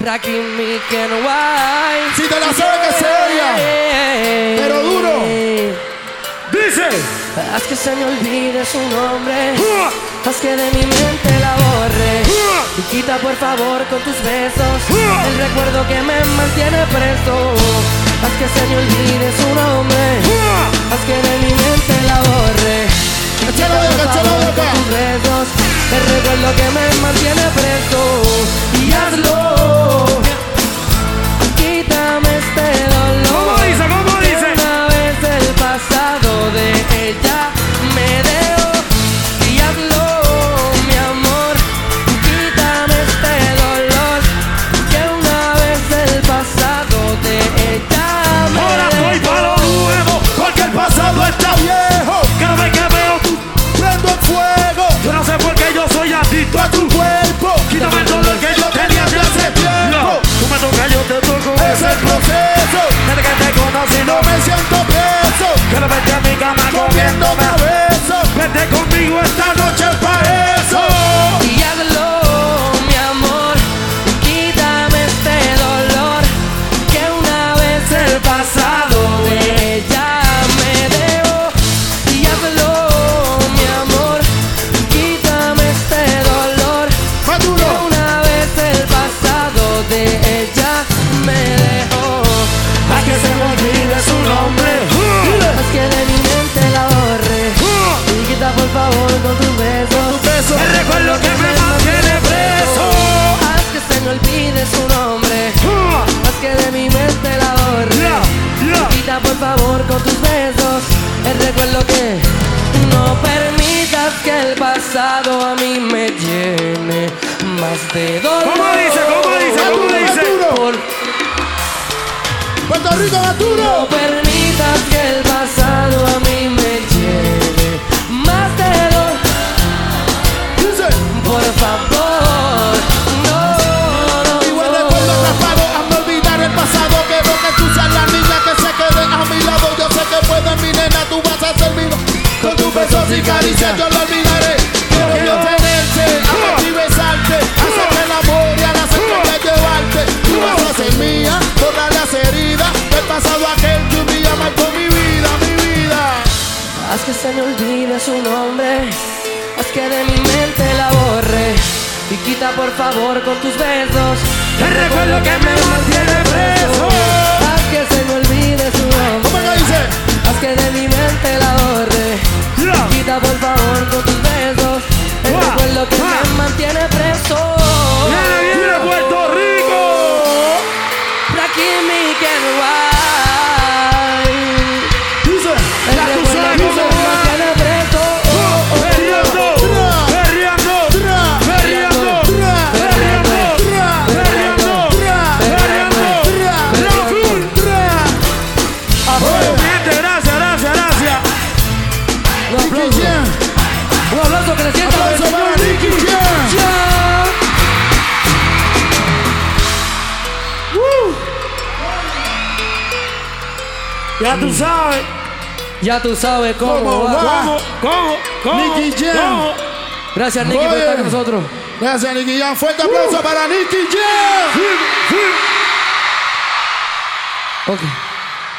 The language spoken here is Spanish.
Rakim y Ken White. Si te la sabes que seria, pero duro. Dice: haz que se me olvide su nombre, haz que de mi mente la borre, y quita por favor con tus besos el recuerdo que me mantiene preso. Haz que se me olvide su nombre, haz que de mi mente la borre, y quita por favor con tus besos el recuerdo que me mantiene preso. Y hazlo, quítame este dolor. ¿Cómo dice? ¿Cómo dice? Una vez el pasado de ella me dejó. Y hazlo, mi amor, quítame este dolor, que una vez el pasado de ella me dejó. Ahora estoy para lo nuevo, porque el pasado está viejo. Cada vez que veo tu Prendo el fuego. yo no sé por qué yo soy adicto a tu Cuerpo. quítame el dolor que yo tenía de hace tiempo. Tú me tocas, yo te toco. Es el proceso. Desde que te conocí No me siento preso. quiero verte a mi cama Comiéndome comiéndome. a besos. Vete conmigo esta noche pa' eso. Y hazlo, mi amor, quítame este dolor, que una vez el pasado de ella me dejó. Y hazlo, mi amor, quítame este dolor, Más que duro. una vez el pasado de ella me dejó. Haz que se me olvide su nombre. Haz que de mi mente la borre, y quita por favor con tus besos Beso. El recuerdo que me mantiene preso. haz que se me olvide su nombre, haz que de mi mente la borre, quita por favor con tus besos el recuerdo que no permitas que el pasado a mí me llene más de dolor. ¿Cómo dice? ¿Cómo dice? ¿Cómo dice? Por Puerto Rico, más no duro. permitas que el pasado a mí me llene más de dolor. Dice. Por favor, no. Igual recuerdo atrapado. Hazme olvidar el pasado. Quiero que tú seas la niña que se quede a mi lado. Yo sé que puedes, mi nena. Tú vas a ser mi. Con tus besos y caricias yo lo olvidaré. Quiero yo tenerte, amarte y besarte, hacerte el amor y a las estrellas llevarte. Tú vas a ser mía, borrar las heridas del pasado aquel que un día marcó mi vida, mi vida. Haz que se me olvide su nombre, haz que de mi mente la borre, y quita por favor con tus besos El recuerdo que me mantiene preso. Haz que se me olvide su ¿Cómo nombre, que dice? haz que de mi mente la borre, y quita por favor con tus besos el recuerdo que me mantiene preso. ¡Viene Puerto Rico! Rakim y Ken White, Dice. el Ya tú recuerdo sabes que cómo me va. mantiene preso. Perreando, perreando, perreando, perreando, perreando. La full. Bueno, mi gente, gracias, gracias, gracias. Un aplauso, un aplauso que le sienta al Aplauso para señor Nicky Nicky Jam. Jam. Ya tú sabes. Ya tú sabes cómo ¿Cómo va. va? ¿Cómo? Nicky Jam. ¿Cómo? Gracias, Nicky, por Oye. estar con nosotros. Gracias, Nicky Jam. Fuerte aplauso para Nicky Jam. Ok.